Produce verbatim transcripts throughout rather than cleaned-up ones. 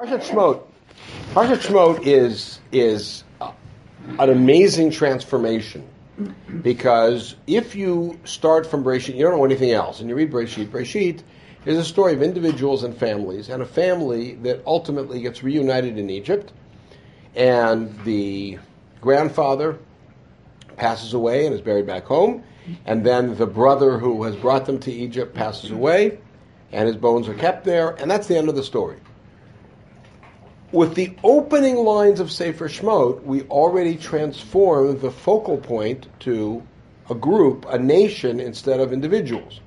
Parshat Shemot. Parshat Shemot is is uh, an amazing transformation, because if you start from Bereshit, you don't know anything else, and you read Bereshit. Bereshit is a story of individuals and families, and a family that ultimately gets reunited in Egypt, and the grandfather passes away and is buried back home, and then the brother who has brought them to Egypt passes away, and his bones are kept there, and that's the end of the story. With the opening lines of Sefer Shemot, we already transform the focal point to a group, a nation, instead of individuals.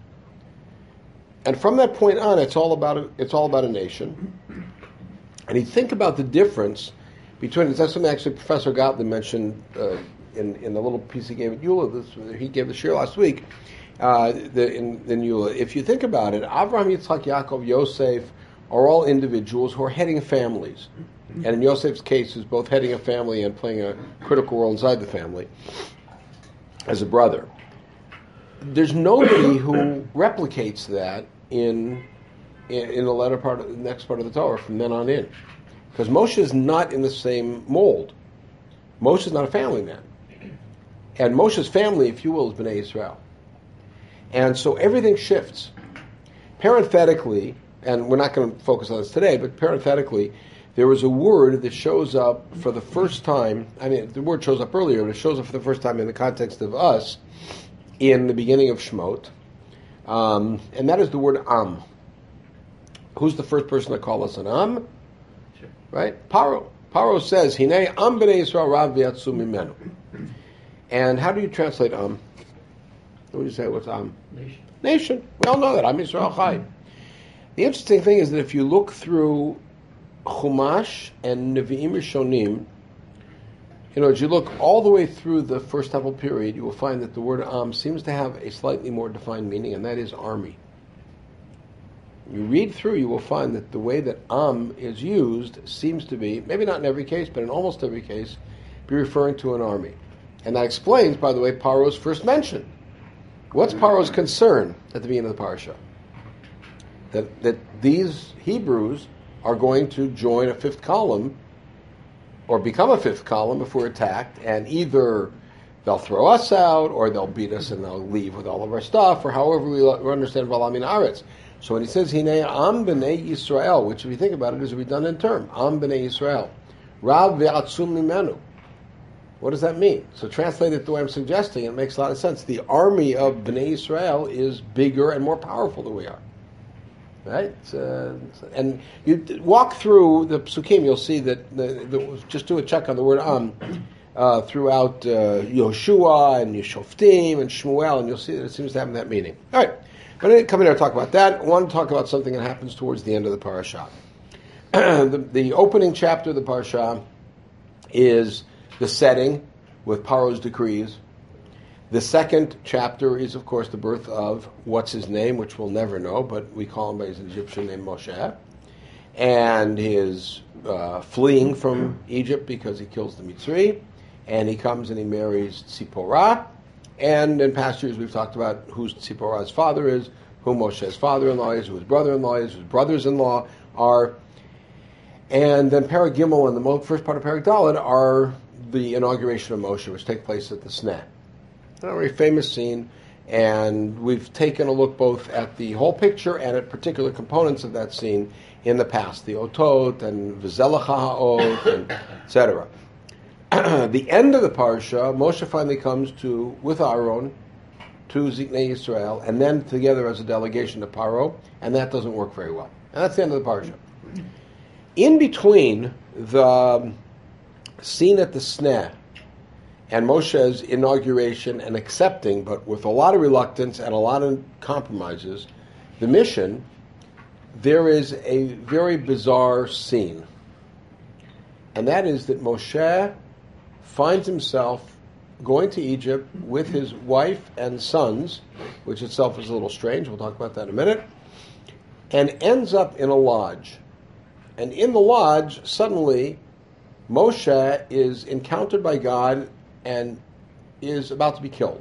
And from that point on, it's all about a, it's all about a nation. And you think about the difference between, that's something actually Professor Gottlieb mentioned uh, in, in the little piece he gave at Eula. This, he gave the shir last week uh, the, in, in Eula. If you think about it, Avraham, Yitzchak, Yaakov, Yosef are all individuals who are heading families. And in Yosef's case, is both heading a family and playing a critical role inside the family as a brother. There's nobody who replicates that in in, in the latter part of the next part of the Torah from then on in. Because Moshe is not in the same mold. Moshe is not a family man. And Moshe's family, if you will, is Bnei Israel. And so everything shifts. Parenthetically, and we're not going to focus on this today, but parenthetically, there was a word that shows up for the first time. I mean, the word shows up earlier, but it shows up for the first time in the context of us in the beginning of Shemot, um, and that is the word Am. Who's the first person to call us an Am? Sure. Right? Paro. Paro says, Hinei Am b'nei Yisrael rav v'yatzu mimenu. And how do you translate Am? What do you say? What's Am? Nation. Nation. We all know that. Am Yisrael Chai. The interesting thing is that if you look through Chumash and Nevi'im Rishonim, you know, as you look all the way through the first temple period, you will find that the word Am seems to have a slightly more defined meaning, and that is army. You read through, you will find that the way that Am is used seems to be, maybe not in every case, but in almost every case, be referring to an army. And that explains, by the way, Paro's first mention. What's Paro's concern at the beginning of the parasha? That that these Hebrews are going to join a fifth column, or become a fifth column if we're attacked, and either they'll throw us out, or they'll beat us and they'll leave with all of our stuff, or however we understand Balaam in Aretz. So when he says, Hinei Am b'nei Yisrael, which if you think about it is a redundant term, Am b'nei Yisrael, Rav ve'atzum mimenu. What does that mean? So translate it the way I'm suggesting, it makes a lot of sense. The army of Bnei Yisrael is bigger and more powerful than we are. Right? Uh, and you walk through the Psukim, you'll see that, the, the, just do a check on the word Am, uh, throughout uh, Yoshua and Yeshoftim and Shmuel, and you'll see that it seems to have that meaning. All right, but I didn't come in here to talk about that. I want to talk about something that happens towards the end of the parasha. the, the opening chapter of the parasha is the setting with Paro's decrees. The second chapter is, of course, the birth of what's his name, which we'll never know, but we call him by his Egyptian name, Moshe, and his uh, fleeing from Egypt because he kills the Mitzri, and he comes and he marries Tzipporah, and in past years we've talked about who Tzipporah's father is, who Moshe's father-in-law is, who his brother-in-law is, who his brothers-in-law are, and then Perek Gimel and the first part of Perek Dalet are the inauguration of Moshe, which take place at the Sneh. A very famous scene, and we've taken a look both at the whole picture and at particular components of that scene in the past, the Otot and V'zelach HaOt, and et cetera. The end of the parsha, Moshe finally comes to, with Aaron, to Ziknei Yisrael, and then together as a delegation to Paro, and that doesn't work very well. And that's the end of the parsha. In between the scene at the Sneh and Moshe's inauguration and accepting, but with a lot of reluctance and a lot of compromises, the mission, there is a very bizarre scene. And that is that Moshe finds himself going to Egypt with his wife and sons, which itself is a little strange, we'll talk about that in a minute, and ends up in a lodge. And in the lodge, suddenly, Moshe is encountered by God and is about to be killed.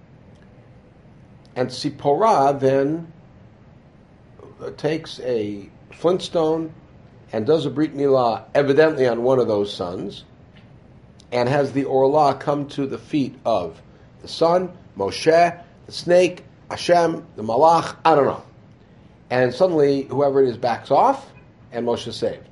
And Tzipporah then takes a flintstone and does a Brit Milah evidently on one of those sons, and has the Orlah come to the feet of the son, Moshe, the snake, Hashem, the Malach, I don't know. And suddenly, whoever it is backs off, and Moshe is saved.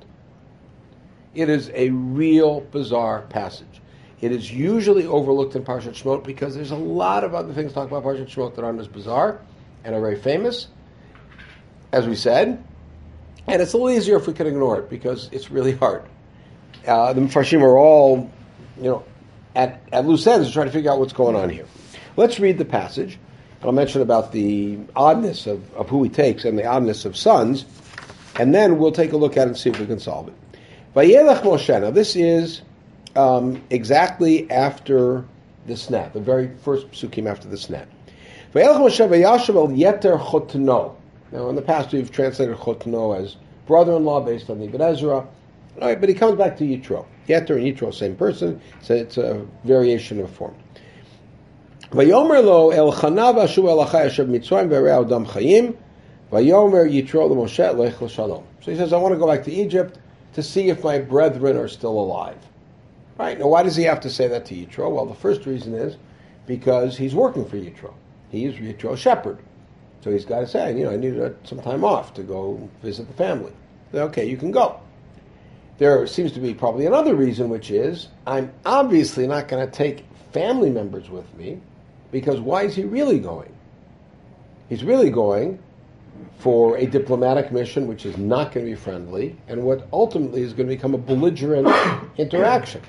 It is a real bizarre passage. It is usually overlooked in Parshat Shemot because there's a lot of other things talked about Parshat Shemot that aren't as bizarre and are very famous, as we said. And it's a little easier if we can ignore it because it's really hard. Uh, the Mefarshim are all, you know, at, at loose ends to try to figure out what's going on here. Let's read the passage. I'll mention about the oddness of, of who he takes and the oddness of sons, and then we'll take a look at it and see if we can solve it. Vayelech Moshe. Now this is um, exactly after the snap, the very first psukim after the snap. Vayelech Moshe vayashav el yeter chotno. Now in the past we've translated chotno as brother-in-law based on the Ibn Ezra. All right, but he comes back to Yitro. Yeter and Yitro, same person, so it's a variation of form. Vayomer lo el chana v'ashuv el achai asher b'mitzrayim v'erei adam chayim vayomer Yitro l'Moshe lech l'shalom. So he says, I want to go back to Egypt to see if my brethren are still alive. Right? Now why does he have to say that to Yitro? Well, the first reason is because he's working for Yitro. He is Yitro's shepherd. So he's got to say, you know, I need uh, some time off to go visit the family. Okay, you can go. There seems to be probably another reason, which is I'm obviously not going to take family members with me, because why is he really going? He's really going for a diplomatic mission which is not going to be friendly, and what ultimately is going to become a belligerent interaction.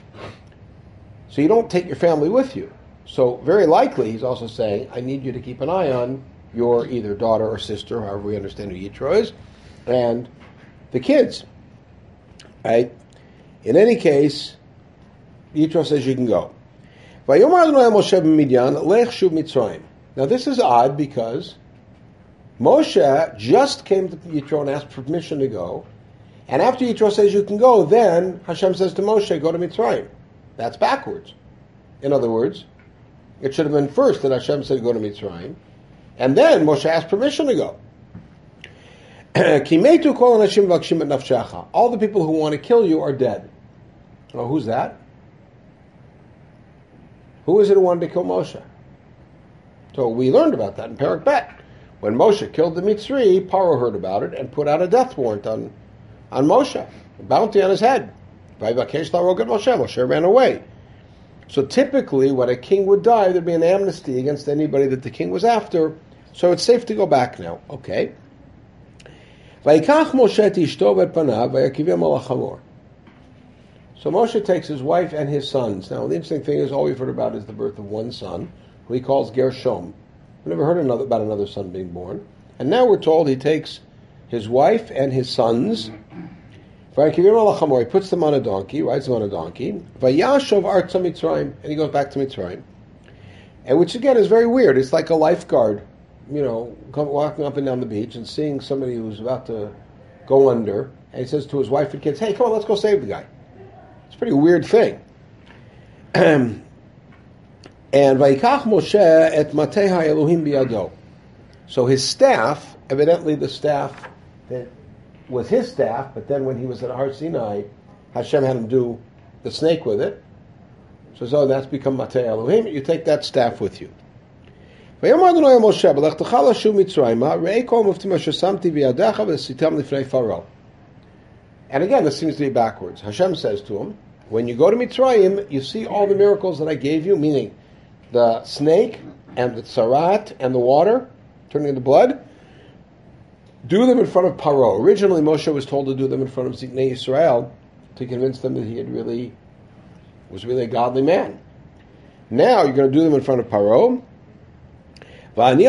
So you don't take your family with you. So very likely he's also saying, I need you to keep an eye on your either daughter or sister, however we understand who Yitro is, and the kids. Right? In any case, Yitro says you can go. Now this is odd because Moshe just came to Yitro and asked permission to go, and after Yitro says you can go, then Hashem says to Moshe, go to Mitzrayim. That's backwards. In other words, it should have been first that Hashem said go to Mitzrayim, and then Moshe asked permission to go. All the people who want to kill you are dead. Oh, who's that? Who is it who wanted to kill Moshe? So we learned about that in Perek Bet. When Moshe killed the Mitzri, Paro heard about it and put out a death warrant on, on Moshe, a bounty on his head. Moshe ran away. So typically, when a king would die, there'd be an amnesty against anybody that the king was after, so it's safe to go back now. Okay. So Moshe takes his wife and his sons. Now, the interesting thing is, all we've heard about is the birth of one son, who he calls Gershom. We've never heard another, about another son being born. And now we're told he takes his wife and his sons. He puts them on a donkey, rides them on a donkey. Vayashov artza Mitzrayim, and he goes back to Mitzrayim. And which again is very weird. It's like a lifeguard, you know, walking up and down the beach and seeing somebody who's about to go under, and he says to his wife and kids, "Hey, come on, let's go save the guy." It's a pretty weird thing. And Vayikach Moshe et Mateha Elohim biyado. So his staff, evidently the staff that was his staff, but then when he was at Har Sinai, Hashem had him do the snake with it. So, so that's become Matei Elohim. You take that staff with you. And again, this seems to be backwards. Hashem says to him, when you go to Mitzrayim, you see all the miracles that I gave you, meaning the snake and the tzarat and the water turning into blood. Do them in front of Paro. Originally, Moshe was told to do them in front of Ziknei Yisrael to convince them that he had really was really a godly man. Now you're going to do them in front of Paro. But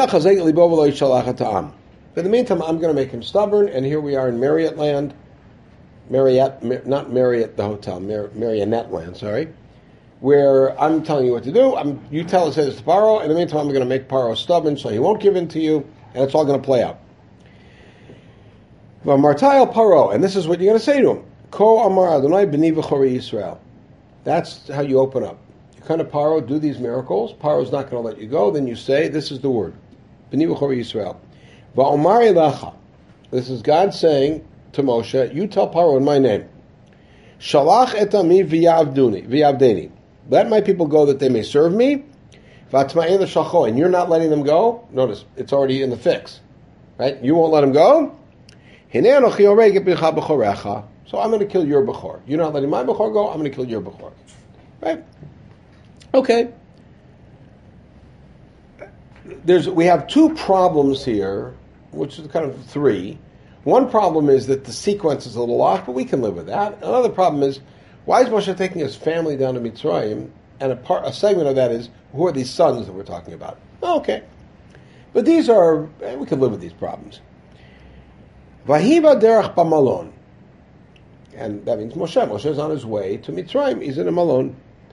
in the meantime, I'm going to make him stubborn, and here we are in Marriott land. Marriott, not Marriott the hotel, Mar- Marionette land, sorry, where I'm telling you what to do. I'm, you tell us it's to Paro. In the meantime, I'm going to make Paro stubborn so he won't give in to you, and it's all going to play out. Martayal Paro, and this is what you're going to say to him. Ko Amar Adonai b'ni v'chorei Yisrael. That's how you open up. You come to Paro, do these miracles. Paro's not going to let you go. Then you say, this is the word. B'ni v'chorei Yisrael. Va'omar elecha. This is God saying to Moshe, you tell Paro in my name, Shalach et ami v'yavduni, v'yavdeni. Let my people go that they may serve me. V'atma'in l'shalcho, and you're not letting them go. Notice, it's already in the fix. Right? You won't let them go. Hinei anochi oreged b'cha b'chorecha. So I'm going to kill your Bechor. You're not letting my Bechor go, I'm going to kill your Bechor. Right? Okay. There's, we have two problems here, which is kind of three. One problem is that the sequence is a little off, but we can live with that. Another problem is, why is Moshe taking his family down to Mitzrayim? And a, part, a segment of that is, who are these sons that we're talking about? Okay. But these are, we can live with these problems. Vahiva derech b'malon. And that means Moshe. Moshe is on his way to Mitzrayim. He's in a malon.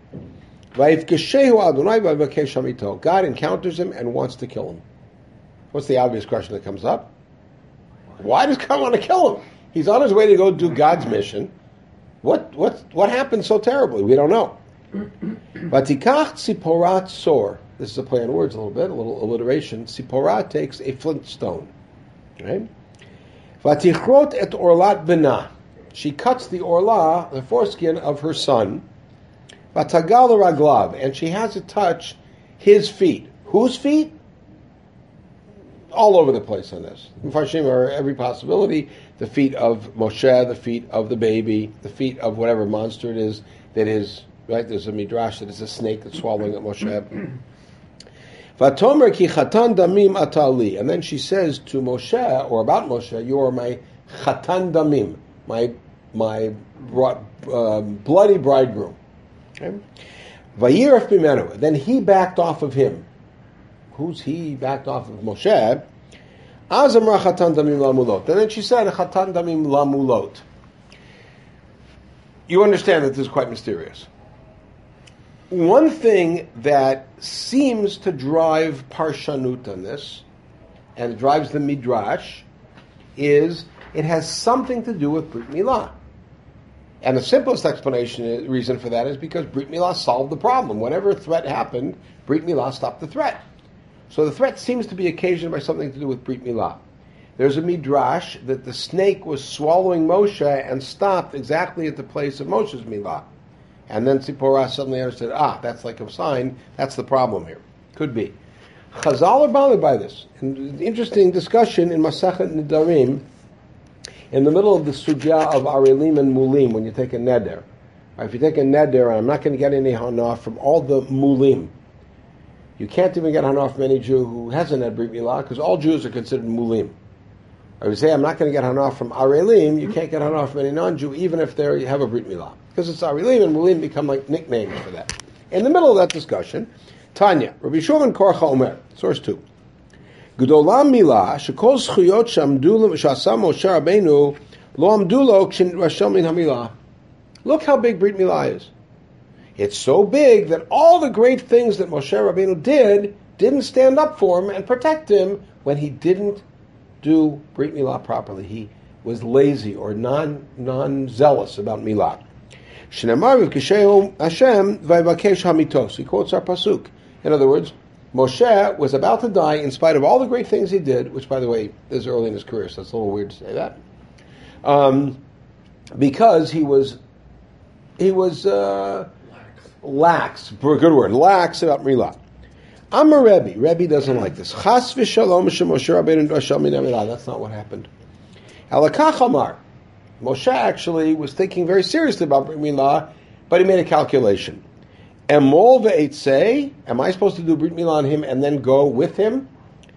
God encounters him and wants to kill him. What's the obvious question that comes up? Why does God want to kill him? He's on his way to go do God's mission. What what what happened so terribly? We don't know. Vatikach tziporat sor. This is a play on words a little bit, a little alliteration. Tziporat takes a flint stone. Right? Vatichrot et orlat bena. She cuts the orla, the foreskin of her son. Vatagal raglav, and she has to touch his feet. Whose feet? All over the place on this. Mfarshim are every possibility. The feet of Moshe, the feet of the baby, the feet of whatever monster it is that is, right? There's a midrash that is a snake that's swallowing at Moshe. Vatomer ki chatan damim atali. And then she says to Moshe, or about Moshe, you are my chatan damim, my my uh, bloody bridegroom. Okay? Vayiraf bimenu. Then he backed off of him. Who's he backed off of Moshe? Azamra chatan damim lamulot. And then she said, chatan damim lamulot. You understand that this is quite mysterious. One thing that seems to drive parshanut on this, and drives the midrash, is it has something to do with Brit Milah. And the simplest explanation, reason for that is because Brit Milah solved the problem. Whenever a threat happened, Brit Milah stopped the threat. So the threat seems to be occasioned by something to do with Brit Milah. There's a midrash that the snake was swallowing Moshe and stopped exactly at the place of Moshe's Milah. And then Tzipporah suddenly understood, ah, that's like a sign, that's the problem here. Could be. Chazal are bothered by this. And interesting discussion in Masachet Nidarim, in the middle of the sugya of Arelim and Mulim, when you take a neder. If you take a neder, and I'm not going to get any hanaf from all the Mulim. You can't even get hanaf from any Jew who hasn't had Brit Milah, because all Jews are considered Mulim. Or you say, I'm not going to get hanaf from Arelim, you can't get hanaf from any non-Jew, even if they have a Brit Milah. Because it's Arelim, and Mulim become like nicknames for that. In the middle of that discussion, Tanya, Rabbi Shimon Korcha Omer, source two. G'dolam milah shekol zchuyot shamdu shasam Moshe Rabbeinu lo amdu lo k'shenrasham min hamilah. Look how big Brit Milah is. It's so big that all the great things that Moshe Rabbeinu did didn't stand up for him and protect him when he didn't do Brit Milah properly. He was lazy or non non zealous about Milah. Shneimar v'kishehu Hashem v'yivakesh hamitos. He quotes our pasuk. In other words, Moshe was about to die in spite of all the great things he did, which, by the way, is early in his career, so it's a little weird to say that. Um, because he was, he was uh, lax. lax, for a good word, lax about Milah. I'm a Rebbe. Rebbe doesn't like this. Chas v'shalom Moshe Rabbeinu drasham min hamilah. That's not what happened. Alakach Amar. Moshe actually was thinking very seriously about Brit Milah, but he made a calculation. Emol ve'etzei, am I supposed to do Brit Milah on him and then go with him?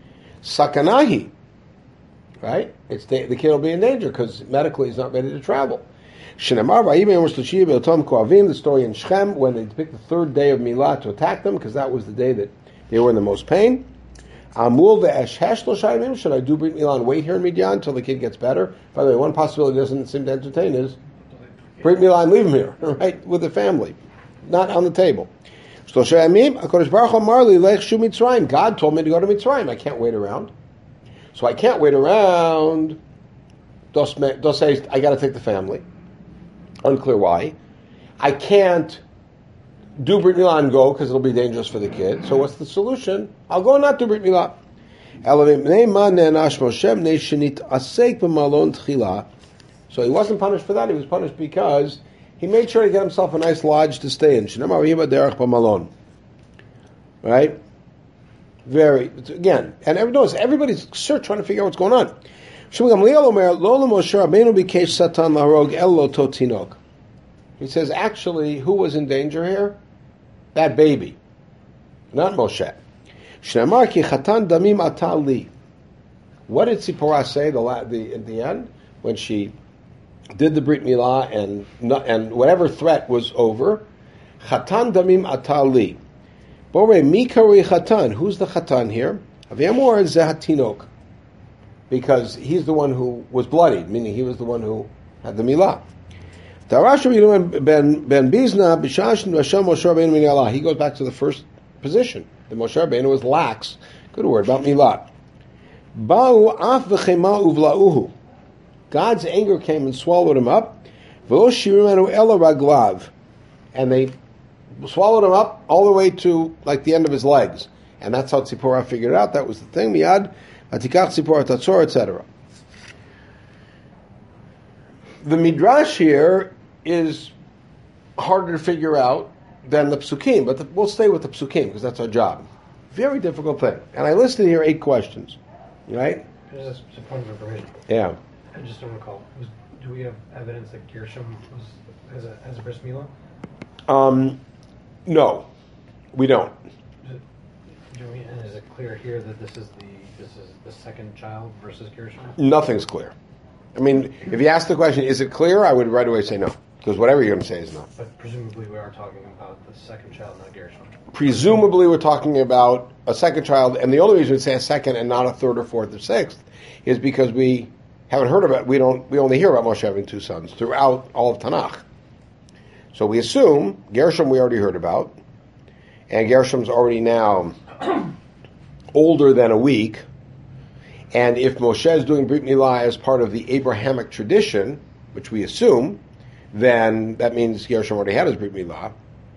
Sakanahi, right? It's the, the kid will be in danger because medically he's not ready to travel. Shenemar v'ayim yom shlishi be'otam koavim, the story in Shechem, when they picked the third day of Milah to attack them, because that was the day that they were in the most pain. Amul ve'eshesh lo shayimim, should I do Brit Milah and wait here in Midian until the kid gets better? By the way, one possibility doesn't seem to entertain is Brit Milah and leave him here, right, with the family. Not on the table. God told me to go to Mitzrayim. I can't wait around. So I can't wait around. Dos says, I got to take the family. Unclear why. I can't do Brit Milah and go because it'll be dangerous for the kid. So what's the solution? I'll go and not do Brit Milah. So he wasn't punished for that. He was punished because he made sure to get himself a nice lodge to stay in. Right? Very, again, and every, notice, everybody's search trying to figure out what's going on. He says, actually, who was in danger here? That baby, not Moshe. What did Tzipporah say the, the, at the end when she did the Brit Milah and and whatever threat was over? Chatan damim atali. Bore mikari chatan. Who's the chatan here? Aviamor zehatinok, because he's the one who was bloodied, meaning he was the one who had the milah. He goes back to the first position. The Moshe Rabbeinu was lax. Good word about milah. God's anger came and swallowed him up. And they swallowed him up all the way to like the end of his legs. And that's how Tzipporah figured it out. That was the thing. Miyad, Atikach Tzipporah Tatzor, et cetera. The Midrash here is harder to figure out than the Psukim, but the, we'll stay with the Psukim because that's our job. Very difficult thing. And I listed here eight questions. Right? Just a point of information. Yeah. I just don't recall. Was, do we have evidence that Gershom was has a has a bris milah? Um, no, we don't. Is it, do we, and is it clear here that this is the this is the second child versus Gershom? Nothing's clear. I mean, if you ask the question, is it clear? I would right away say no, because whatever you're going to say is no. But presumably we are talking about the second child, not Gershom. Presumably we're talking about a second child, and the only reason we say a second and not a third or fourth or sixth is because we haven't heard about. We don't. We only hear about Moshe having two sons throughout all of Tanakh. So we assume Gershom we already heard about, and Gershom's already now older than a week. And if Moshe is doing Brit Milah as part of the Abrahamic tradition, which we assume, then that means Gershom already had his Brit Milah.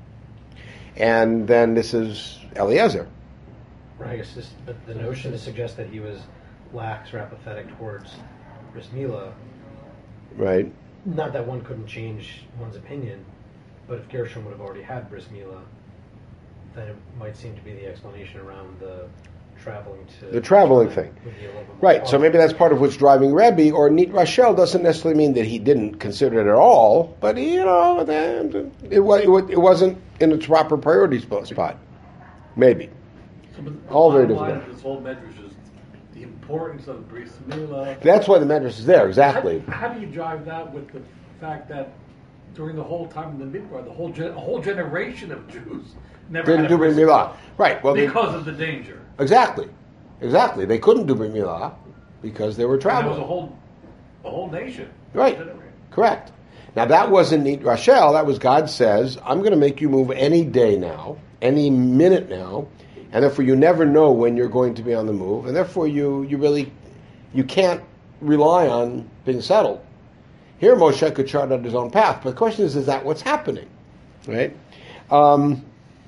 And then this is Eliezer. Right, I guess this, but the notion to suggest that he was lax or apathetic towards bris milah. Right. Not that one couldn't change one's opinion, but if Gershom would have already had bris milah, then it might seem to be the explanation around the traveling to... The traveling thing. Right, so maybe that's part of what's driving Rebbe, or Nit Rachel doesn't necessarily mean that he didn't consider it at all, but, you know, it, it, it wasn't in its proper priority spot. Maybe. So, but all very different. difficult. This whole medrash is the importance of bris milah. That's why the medrash is there, exactly. How, how do you drive that with the fact that during the whole time in the Midbar, the whole gen- a whole generation of Jews never didn't had do a bris bris milah, right? Well, because they, of the danger. Exactly, exactly. They couldn't do bris milah because they were traveling. And there was a whole, a whole nation. Right. Correct. Now that wasn't Nit Rachel. That was God says, I'm going to make you move any day now, any minute now, and therefore you never know when you're going to be on the move, and therefore you you really you can't rely on being settled. Here Moshe could chart out his own path, but the question is, is that what's happening? Right? Um,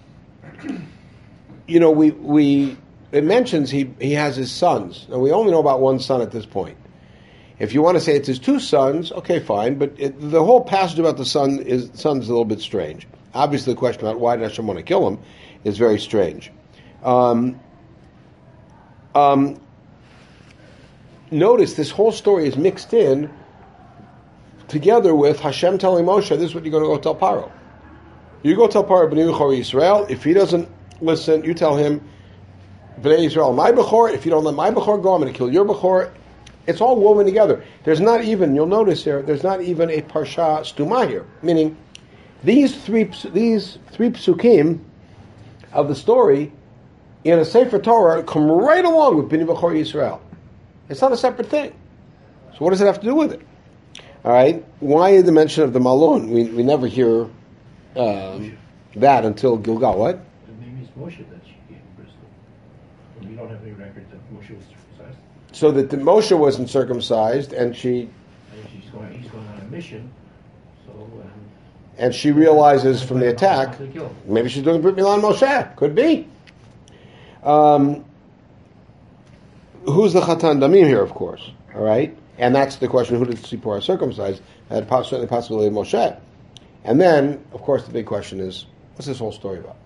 you know, we we it mentions he he has his sons, and we only know about one son at this point. If you want to say it's his two sons, okay, fine, but it, the whole passage about the son is son's a little bit strange. Obviously, the question about why did Hashem want to kill him is very strange. Um, um, notice this whole story is mixed in together with Hashem telling Moshe, this is what you're going to go tell Paro. You go tell Paro, B'nai Bechor Yisrael. If he doesn't listen, you tell him, B'nai Yisrael, my Bechor. If you don't let my Bechor go, I'm going to kill your Bechor. It's all woven together. There's not even, you'll notice here, there's not even a Parsha Stuma here. Meaning, these three these three psukim of the story in a Sefer Torah come right along with B'nai Bechor Yisrael. It's not a separate thing. So what does it have to do with it? All right. Why the mention of the Malon? We we never hear um, that until Gilgal. What? The name is Moshe that she gave in Bristol. And we don't have any record that Moshe was circumcised. So that the Moshe wasn't circumcised, and she. And she's going. He's going on a mission. So. Um, and she realizes from the attack, maybe she's doing Brit Milah on Moshe. Could be. Um, who's the Chatan Damim here? Of course. All right. And that's the question, who did Tzipporah circumcise? That poss- certainly possibility of Moshe. And then, of course, the big question is, what's this whole story about?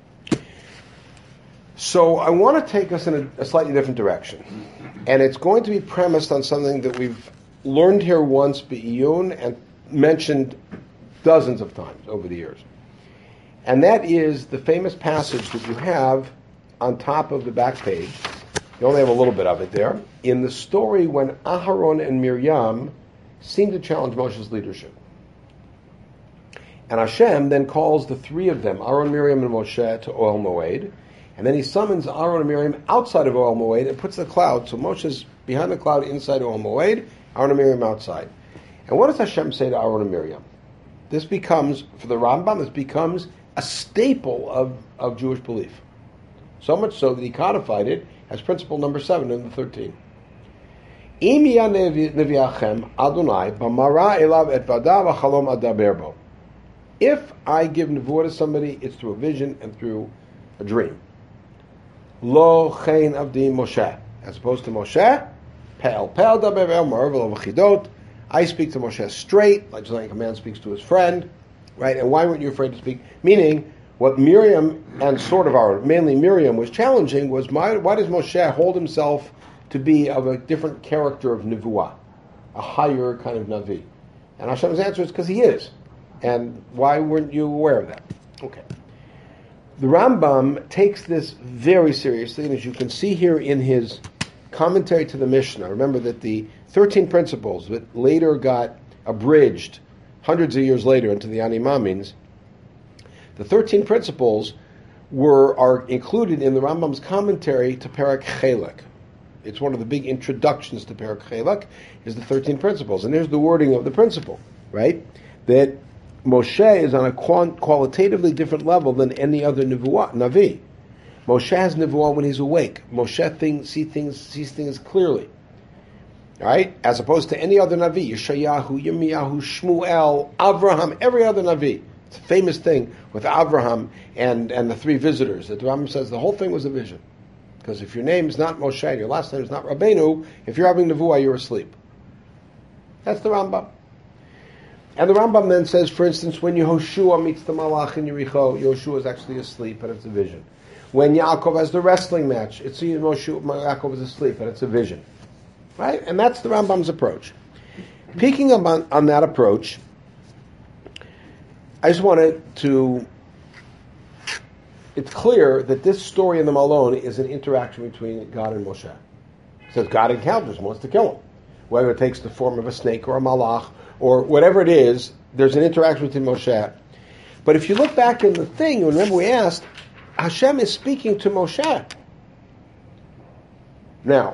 So I want to take us in a, a slightly different direction. And it's going to be premised on something that we've learned here once, Be'iyun, and mentioned dozens of times over the years. And that is the famous passage that you have on top of the back page. You only have a little bit of it there. In the story when Aharon and Miriam seem to challenge Moshe's leadership. And Hashem then calls the three of them, Aaron, Miriam, and Moshe, to Ohel Moed. And then he summons Aaron and Miriam outside of Ohel Moed and puts the cloud. So Moshe's behind the cloud inside Ohel Moed, Aaron and Miriam outside. And what does Hashem say to Aaron and Miriam? This becomes, for the Rambam, this becomes a staple of, of Jewish belief. So much so that he codified it as principle number seven in the thirteen. Im ya neviachem Adonai b'mara elav et badav hachalom adaber bo. If I give nevuah to somebody, it's through a vision and through a dream. Lo chen avdi Moshe, as opposed to Moshe, pel pel daber el marvel of chidot. I speak to Moshe straight, like just like a man speaks to his friend, right? And why weren't you afraid to speak? Meaning, what Miriam and sort of our mainly Miriam was challenging was why, why does Moshe hold himself to be of a different character of nevuah, a higher kind of navi? And Hashem's answer is because he is. And why weren't you aware of that? Okay. The Rambam takes this very seriously, and as you can see here in his commentary to the Mishnah, remember that the thirteen principles that later got abridged hundreds of years later into the Ani Mamins, the thirteen principles were are included in the Rambam's commentary to Perek Chelek. It's one of the big introductions to Perek Chelek, is the thirteen principles. And here's the wording of the principle, right? That Moshe is on a qualitatively different level than any other nevuah, Navi. Moshe has nevuah when he's awake. Moshe things, see things, sees things clearly. Right? As opposed to any other Navi, Yeshayahu, Yirmiyahu, Shmuel, Avraham, every other Navi. It's a famous thing with Avraham and, and the three visitors. That the Rambam says the whole thing was a vision. Because if your name is not Moshe and your last name is not Rabbeinu, if you're having nevuah, you're asleep. That's the Rambam. And the Rambam then says, for instance, when Yehoshua meets the Malach in Yericho, Yehoshua is actually asleep, but it's a vision. When Yaakov has the wrestling match, it's Yehoshua, Yaakov is asleep, but it's a vision. Right? And that's the Rambam's approach. Picking up on, on that approach, I just wanted to... It's clear that this story in the Malon is an interaction between God and Moshe. It says God encounters him, wants to kill him. Whether it takes the form of a snake or a malach, or whatever it is, there's an interaction between Moshe. But if you look back in the thing, remember we asked, Hashem is speaking to Moshe. Now,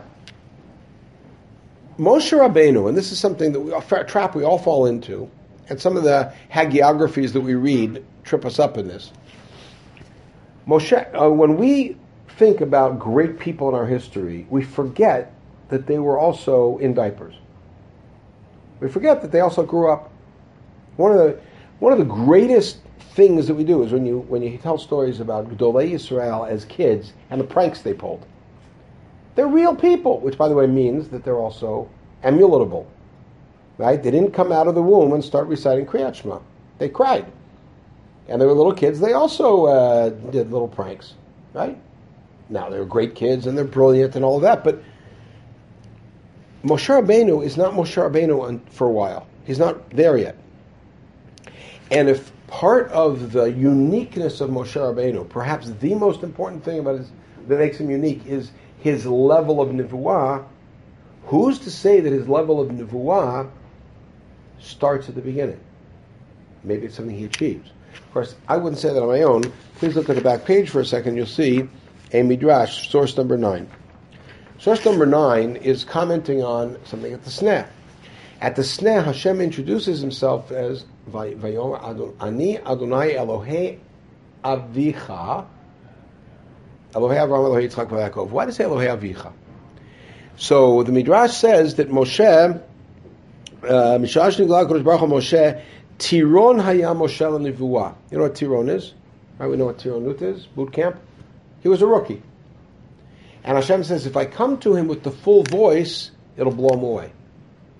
Moshe Rabbeinu, and this is something that we, a trap we all fall into, and some of the hagiographies that we read trip us up in this. Moshe, uh, when we think about great people in our history, we forget that they were also in diapers. We forget that they also grew up. One of the one of the greatest things that we do is when you when you tell stories about Gedolei Yisrael as kids and the pranks they pulled. They're real people, which by the way means that they're also emulatable. Right? They didn't come out of the womb and start reciting Kriyat Shema. They cried. And they were little kids. They also uh, did little pranks. Right? Now, they were great kids and they're brilliant and all of that, but Moshe Rabbeinu is not Moshe Rabbeinu for a while. He's not there yet. And if part of the uniqueness of Moshe Rabbeinu, perhaps the most important thing about his, that makes him unique, is his level of nevuah, who's to say that his level of nevuah starts at the beginning? Maybe it's something he achieves. Of course, I wouldn't say that on my own. Please look at the back page for a second. You'll see a midrash, source number nine. Source number nine is commenting on something at the Sneh. At the Sneh, Hashem introduces himself as Vayomer Ani Adonai Elohei Avicha. Elohei Avraham Elohei Yitzchak Yaakov. Why does it say Elohei Avicha? So the Midrash says that Moshe, Mishash Nigla Kodesh Baruch Hu Moshe, Tiron Haya Moshe L'Nevuah. You know what Tiron is? Right? We know what Tironut is. Boot camp. He was a rookie. And Hashem says, if I come to him with the full voice, it'll blow him away.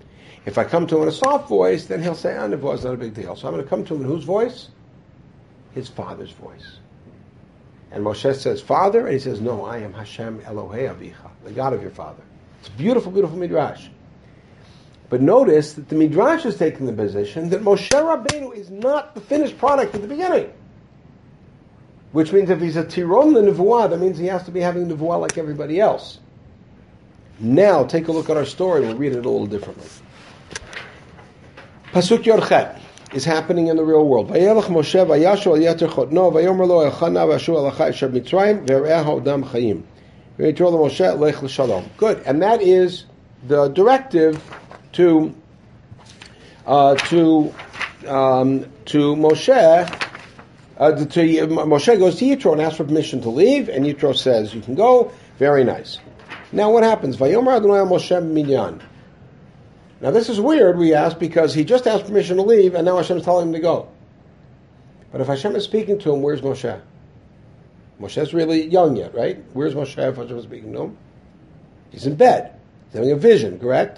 If I come to him in a soft voice, then he'll say, ah, Nevuah is not a big deal. So I'm going to come to him in whose voice? His father's voice. And Moshe says, Father? And he says, no, I am Hashem Elohei Avicha, the God of your father. It's a beautiful, beautiful midrash. But notice that the midrash is taking the position that Moshe Rabbeinu is not the finished product at the beginning. Which means if he's a Tiron the Nevuah, that means he has to be having Nevuah like everybody else. Now, take a look at our story. We'll read it a little differently. Pasuk Yorchet is happening in the real world. Vayelech Moshe vayashu al yater chotno vayomer lo elchana vashu alachai sheb Mitzrayim ve're'ahu odam chayim. V'yitro lo Moshe lech l'shalom. Good, and that is the directive to uh, to um, to Moshe. Uh, to, to Moshe goes to Yitro and asks for permission to leave, and Yitro says, "You can go." Very nice. Now, what happens? Vayomer Adonai Moshe minyan. Now, this is weird, we ask, because he just asked permission to leave, and now Hashem is telling him to go. But if Hashem is speaking to him, where's Moshe? Moshe's really young yet, right? Where's Moshe if Hashem is speaking to him? He's in bed. He's having a vision, correct?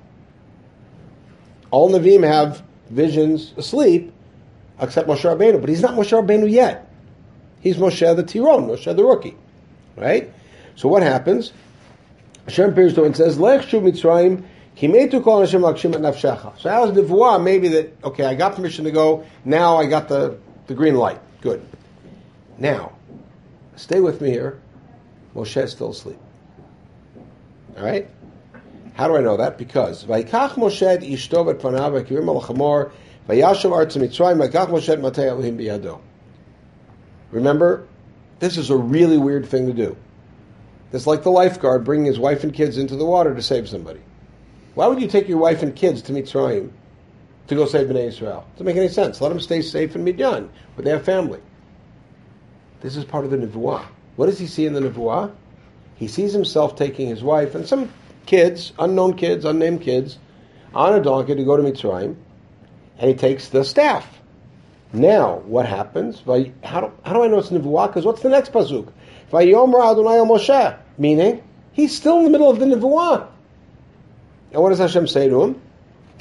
All Nevi'im have visions asleep, except Moshe Rabbeinu. But he's not Moshe Rabbeinu yet. He's Moshe the Tiron, Moshe the rookie. Right? So what happens? Hashem appears to him and says, Lech shuv Mitzrayim, Kimetu kol Hashem lakshim et nafshecha. So that was the Nevuah, maybe that, okay, I got permission to go, now I got the, the green light. Good. Now, stay with me here. Moshe is still asleep. Alright? How do I know that? Because, Vayikach Moshe et ishto et panav v'kirim al chamor vayashav artz Mitzrayim vayikach Moshe et matei Elohim biyado. Remember, this is a really weird thing to do. It's like the lifeguard bringing his wife and kids into the water to save somebody. Why would you take your wife and kids to Mitzrayim to go save Bnei Israel? Doesn't make any sense. Let them stay safe in Midian with their family. This is part of the Nevuah. What does he see in the Nevuah? He sees himself taking his wife and some kids, unknown kids, unnamed kids, on a donkey to go to Mitzrayim, and he takes the staff. Now, what happens? How do, how do I know it's Nevuah? Because what's the next pasuk? Vayomer Adonai Moshe. Meaning, he's still in the middle of the Nevuah. And what does Hashem say to him?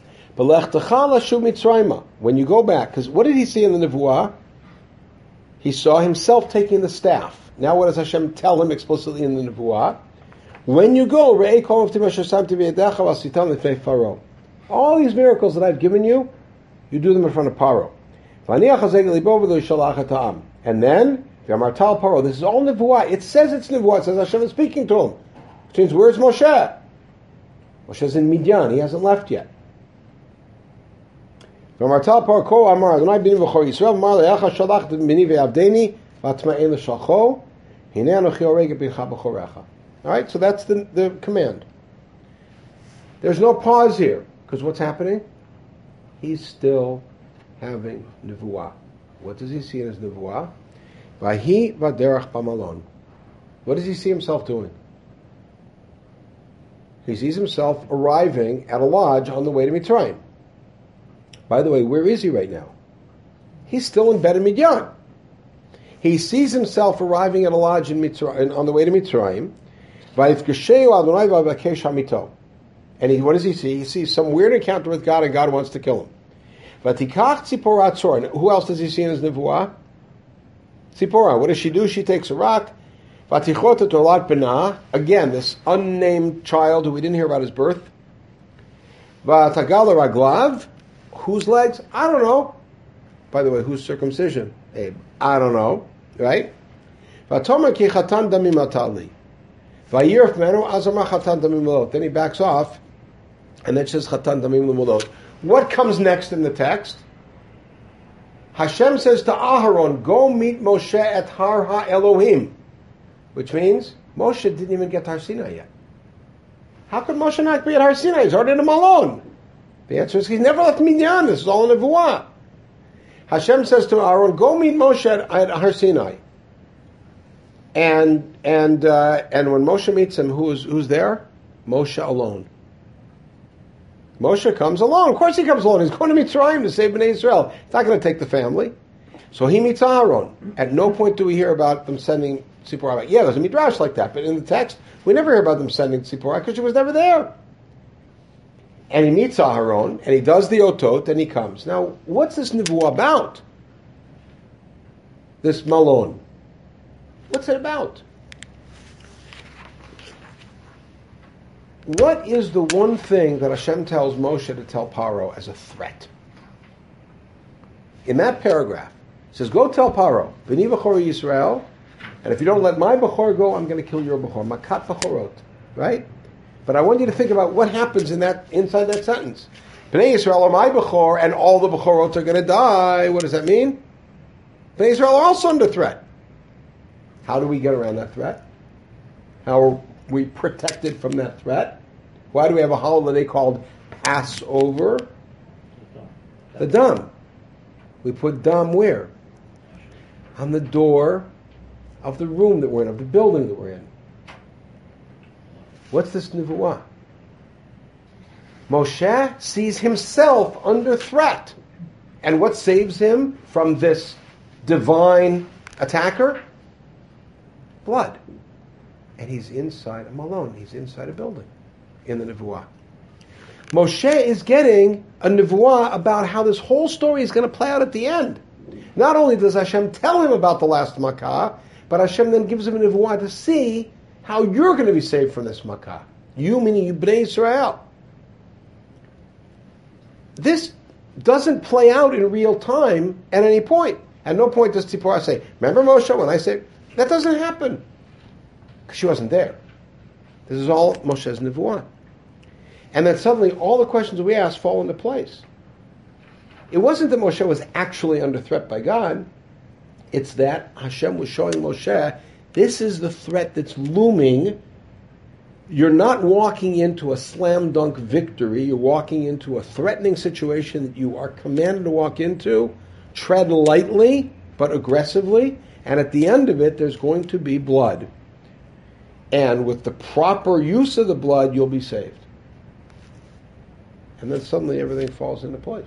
When you go back, because what did he see in the Nevuah? He saw himself taking the staff. Now what does Hashem tell him explicitly in the Nevuah? When you go, all these miracles that I've given you, you do them in front of Paro. And then, this is all Nevuah. It says it's Nevuah. It says Hashem is speaking to him. Which means, where's Moshe? Moshe's in Midian. He hasn't left yet. Now Alright, so that's the, the command. There's no pause here, because what's happening? He's still having Nevuah. What does he see in his Nevuah? Vahi vaderach pamalon. What does he see himself doing? He sees himself arriving at a lodge on the way to Mitzrayim. By the way, where is he right now? He's still in bed in Midian. He sees himself arriving at a lodge in Mitzrayim, on the way to Mitzrayim. And he, what does he see? He sees some weird encounter with God, and God wants to kill him. And who else does he see in his Nevuah? Tzipora. What does she do? She takes a rock. Again, this unnamed child who we didn't hear about his birth. Whose legs? I don't know. By the way, whose circumcision? Abe. I don't know. Right? Then he backs off, and then says Chatan Damim L'Mulot. What comes next in the text? Hashem says to Aharon, go meet Moshe at Har HaElohim. Which means, Moshe didn't even get to Har Sinai yet. How could Moshe not be at Har Sinai? He's already in a Malon. The answer is, he's never left Midian. This is all in Nevuah. Hashem says to Aaron, go meet Moshe at, at Har Sinai. And and uh, and when Moshe meets him, who's who's there? Moshe alone. Moshe comes alone. Of course he comes alone. He's going to Mitzrayim to save Bnei Israel. He's not going to take the family. So he meets Aaron. At no point do we hear about them sending Tzipporah back. Yeah, there's a midrash like that, but in the text, we never hear about them sending Tzipporah because she was never there. and he meets Aharon, and he does the otot, and he comes. Now, what's this nevuah about? This malon. What's it about? What is the one thing that Hashem tells Moshe to tell Paro as a threat? In that paragraph, it says, go tell Paro, B'ni B'chor Yisrael, and if you don't let my B'chor go, I'm going to kill your B'chor. Makat B'chorot. Right? But I want you to think about what happens in that inside that sentence. B'nai Yisrael are my B'chor, and all the B'chorot are going to die. What does that mean? B'nai Yisrael are also under threat. How do we get around that threat? How are we protected from that threat? Why do we have a holiday called Passover? The dam. We put dam where? On the door of the room that we're in, of the building that we're in. What's this nevuah? Moshe sees himself under threat. And what saves him from this divine attacker? Blood. And he's inside a malon. He's inside a building in the nevuah. Moshe is getting a nevuah about how this whole story is going to play out at the end. Not only does Hashem tell him about the last makkah, but Hashem then gives him a nevuah to see how you're going to be saved from this makkah. You, meaning you, Bnei Israel. This doesn't play out in real time at any point. At no point does Tzipporah say, remember Moshe when I say, that doesn't happen. Because she wasn't there. This is all Moshe's nevuah. And then suddenly all the questions we ask fall into place. It wasn't that Moshe was actually under threat by God. It's that Hashem was showing Moshe, this is the threat that's looming. You're not walking into a slam dunk victory. You're walking into a threatening situation that you are commanded to walk into. Tread lightly, but aggressively. And at the end of it, there's going to be blood. And with the proper use of the blood, you'll be saved. And then suddenly everything falls into place.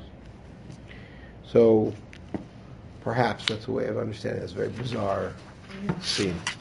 So perhaps that's a way of understanding this very bizarre scene.